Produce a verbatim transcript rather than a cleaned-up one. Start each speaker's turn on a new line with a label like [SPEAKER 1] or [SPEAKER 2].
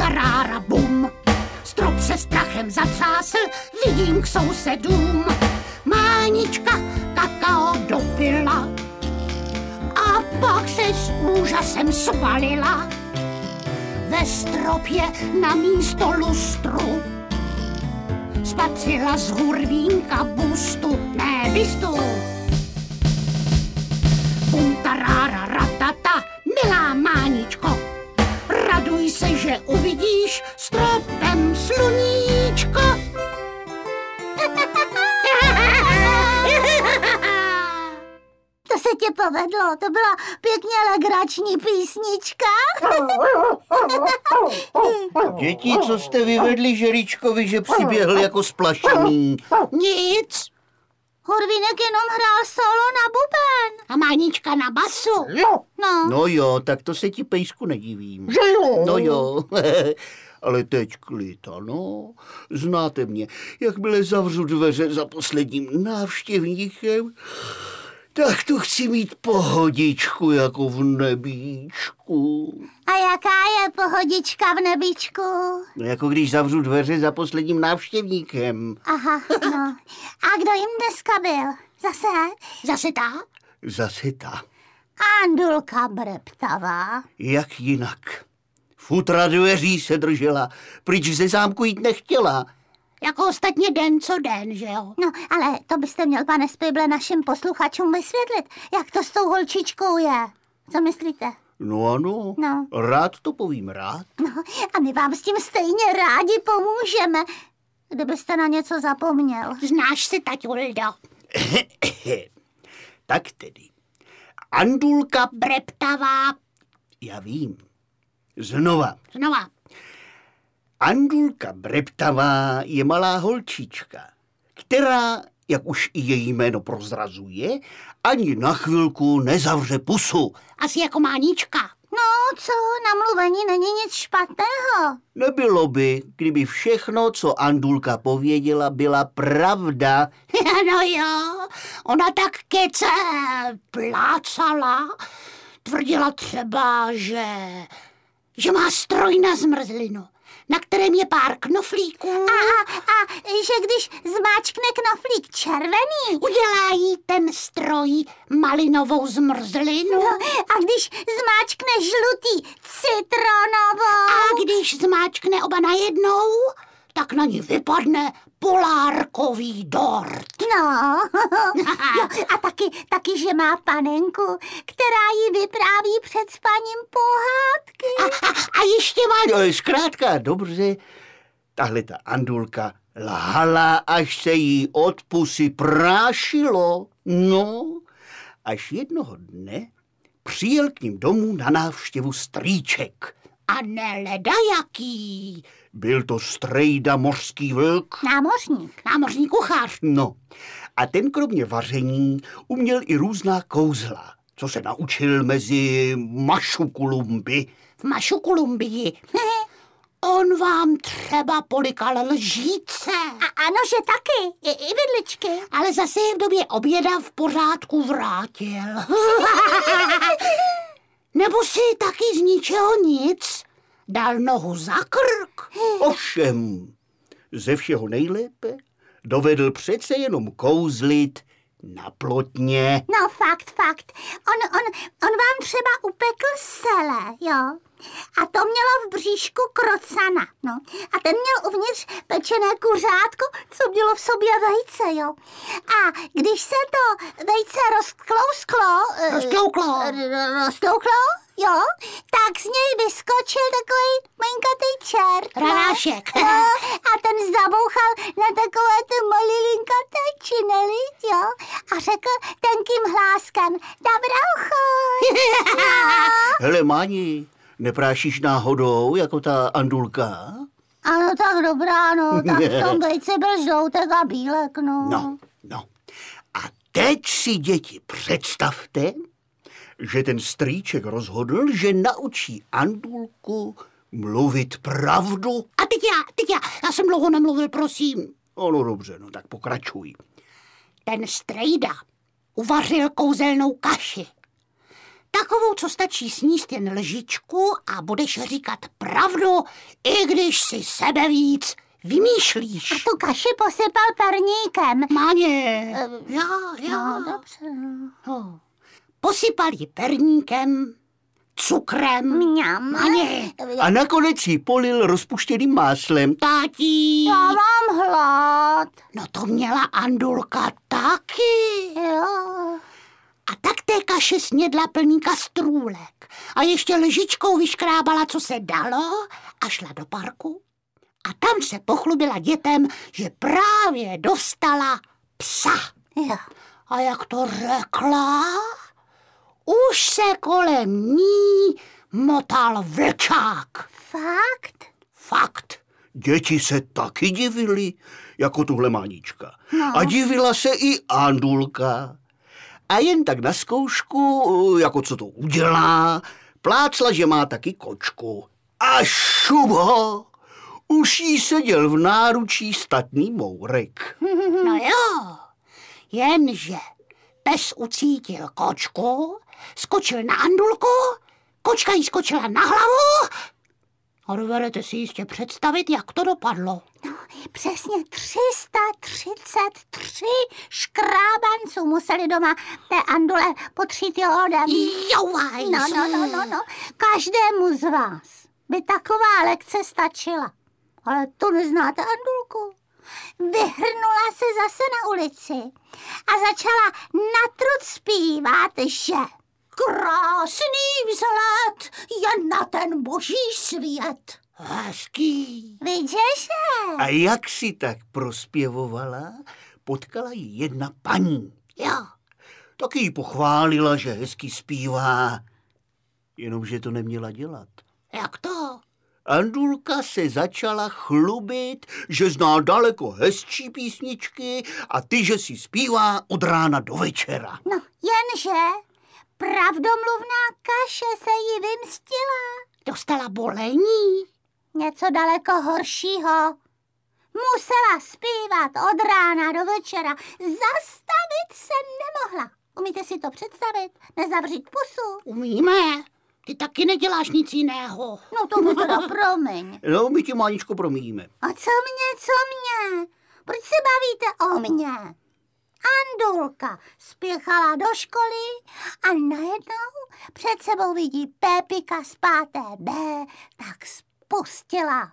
[SPEAKER 1] tarára bum. Strop se strachem zatřásl, vidím k sousedům. Mánička kakao dopila a pak se s úžasem svalila. Ve stropě na místo lustru spatřila z hurvínka bustu, ne bystu. Bum tarára ratata, milá Máničko, raduj se, že uvidíš stropem sluníčko.
[SPEAKER 2] To se tě povedlo, to byla pěkně legrační písnička.
[SPEAKER 3] Děti, co jste vyvedli Žeríčkovi, že přiběhl jako splašený?
[SPEAKER 1] Nic.
[SPEAKER 2] Hurvínek jenom hrál solo na buben.
[SPEAKER 1] A Mánička na basu.
[SPEAKER 2] No.
[SPEAKER 3] No jo, tak to se ti, Pejsku, nedivím.
[SPEAKER 4] Že jo?
[SPEAKER 3] No jo, ale teď klid, ano. Znáte mě, jakmile zavřu dveře za posledním návštěvníkem, tak tu chci mít pohodičku jako v nebíčku.
[SPEAKER 2] A jaká je pohodička v nebíčku?
[SPEAKER 3] No jako když zavřu dveře za posledním návštěvníkem.
[SPEAKER 2] Aha, no. A kdo jim dneska byl? Zase?
[SPEAKER 1] Zase ta?
[SPEAKER 3] Zase ta.
[SPEAKER 2] Andulka Breptavá.
[SPEAKER 3] Jak jinak? Futra dveří se držela, pryč ze zámku jít nechtěla.
[SPEAKER 1] Jako ostatně den co den, že jo?
[SPEAKER 2] No, ale to byste měl, pane Spejble, našim posluchačům vysvětlit, jak to s tou holčičkou je. Co myslíte?
[SPEAKER 3] No ano,
[SPEAKER 2] No.
[SPEAKER 3] rád to povím, rád.
[SPEAKER 2] No, a my vám s tím stejně rádi pomůžeme, kdybyste na něco zapomněl.
[SPEAKER 1] Znáš se, taťuldo?
[SPEAKER 3] Tak tedy. Andulka,
[SPEAKER 1] Breptavá.
[SPEAKER 3] já vím. Znova.
[SPEAKER 1] Znova.
[SPEAKER 3] Andulka Breptavá je malá holčička, která, jak už i její jméno prozrazuje, ani na chvilku nezavře pusu.
[SPEAKER 1] Asi jako Mánička.
[SPEAKER 2] No, co, na mluvení není nic špatného.
[SPEAKER 3] Nebylo by, kdyby všechno, co Andulka pověděla, byla pravda.
[SPEAKER 1] No jo, ona tak kece plácala. Tvrdila třeba, že, že má stroj na zmrzlinu, na kterém je pár knoflíků.
[SPEAKER 2] A, a, a že když zmáčkne knoflík červený,
[SPEAKER 1] Udělá jí ten stroj malinovou zmrzlinu.
[SPEAKER 2] no, a když zmáčkne žlutý citronovou.
[SPEAKER 1] A když zmáčkne oba najednou, tak na ní vypadne polárkový dort.
[SPEAKER 2] No, jo, a taky, taky, že má panenku, která jí vypráví před spaním pohádky.
[SPEAKER 1] A, a, a ještě má...
[SPEAKER 3] No, zkrátka, dobře, tahle ta Andulka lhala, až se jí od pusy prášilo. No, až jednoho dne přijel k ním domů na návštěvu strýček.
[SPEAKER 1] A ne ledajaký.
[SPEAKER 3] Byl to strejda mořský vlk.
[SPEAKER 2] Námořník.
[SPEAKER 1] Námořní kuchař.
[SPEAKER 3] No, a ten kromě vaření uměl i různá kouzla, co se naučil mezi Mašukulumby.
[SPEAKER 1] V Mašukulumbii. On vám třeba polikal lžíce.
[SPEAKER 2] A ano, že taky, i, i vidličky.
[SPEAKER 1] Ale zase je v době oběda v pořádku vrátil. Nebo si taky z ničeho nic dal nohu za krk.
[SPEAKER 3] Ovšem, ze všeho nejlépe dovedl přece jenom kouzlit na plotně.
[SPEAKER 2] No fakt, fakt. On, on, on vám třeba upekl sele, jo. A to mělo v bříšku krocana, no. A ten měl uvnitř pečené kuřátko, co mělo v sobě vejce, jo. A když se to vejce rozklousklo...
[SPEAKER 1] Rozklouklo.
[SPEAKER 2] eh, Rozklouklo, jo, tak z něj vyskočil takový malinkatý čert. no.
[SPEAKER 1] Ranášek.
[SPEAKER 2] No, a ten zabouchal na takové ty malilinkaté činely, jo. A řekl tenkým hláskem, dobrou chuť.
[SPEAKER 3] Hele, Máni, neprášíš náhodou jako ta Andulka?
[SPEAKER 2] Ano, tak dobrá, no, tak v tom vejci byl žloutek a bílek, no.
[SPEAKER 3] No, no. A teď si, děti, představte, že ten strýček rozhodl, že naučí Andulku mluvit pravdu.
[SPEAKER 1] A teď já, teď já, já jsem dlouho nemluvil, prosím.
[SPEAKER 3] No, no dobře, no tak pokračuj.
[SPEAKER 1] Ten strejda uvařil kouzelnou kaši. Takovou, co stačí sníst jen lžičku a budeš říkat pravdu, i když si sebe víc vymýšlíš.
[SPEAKER 2] A tu kaši posypal perníkem.
[SPEAKER 1] Máně, já, já.
[SPEAKER 2] No, dobře.
[SPEAKER 1] No. Posypal ji perníkem, cukrem.
[SPEAKER 2] Mňam.
[SPEAKER 1] Máně.
[SPEAKER 3] A nakonec ji polil rozpuštěným máslem.
[SPEAKER 1] Tátí.
[SPEAKER 2] Já mám hlad.
[SPEAKER 1] No to měla Andulka taky.
[SPEAKER 2] Jo.
[SPEAKER 1] A tak té kaše snědla plný kastrůlek. A ještě lžičkou vyškrábala, co se dalo, a šla do parku. A tam se pochlubila dětem, že právě dostala psa.
[SPEAKER 2] Jo.
[SPEAKER 1] A jak to řekla, už se kolem ní motal vlčák.
[SPEAKER 2] Fakt?
[SPEAKER 3] Fakt. Děti se taky divily, jako tuhle Mánička. No. A divila se i Andulka. A jen tak na zkoušku, jako co to udělá, plácla, že má taky kočku. A šubo! Už jí seděl v náručí statný mourek.
[SPEAKER 1] No jo, jenže pes ucítil kočku, skočil na Andulku, kočka jí skočila na hlavu a dovedete si jistě představit, jak to dopadlo.
[SPEAKER 2] No, přesně tři sta třicet tři škrábanců museli doma té Andule potřít jodem.
[SPEAKER 1] Jouvaj,
[SPEAKER 2] No, no, no, no, no. Každému z vás by taková lekce stačila. Ale to neznáte Andulku. Vyhrnula se zase na ulici a začala natrut zpívat, že krásný vzhled je na ten boží svět.
[SPEAKER 1] Hezký.
[SPEAKER 2] Vidíš?
[SPEAKER 3] A jak si tak prospěvovala, potkala ji jedna paní.
[SPEAKER 1] Jo.
[SPEAKER 3] Taky jí pochválila, že hezky zpívá, jenomže to neměla dělat.
[SPEAKER 1] Jak to?
[SPEAKER 3] Andulka se začala chlubit, že zná daleko hezčí písničky a ty, že si zpívá od rána do večera.
[SPEAKER 2] No, jenže pravdomluvná kaše se jí vymstila.
[SPEAKER 1] Dostala bolení.
[SPEAKER 2] Něco daleko horšího. Musela zpívat od rána do večera. Zastavit se nemohla. Umíte si to představit? Nezavřít pusu?
[SPEAKER 1] Umíme. Ty taky neděláš nic jiného.
[SPEAKER 2] No to mi teda promiň.
[SPEAKER 3] No, my ti, Máničko, promíjíme.
[SPEAKER 2] A co mě, co mě? Proč se bavíte o mně? Andulka spěchala do školy a najednou před sebou vidí Pépika z páté B, tak spustila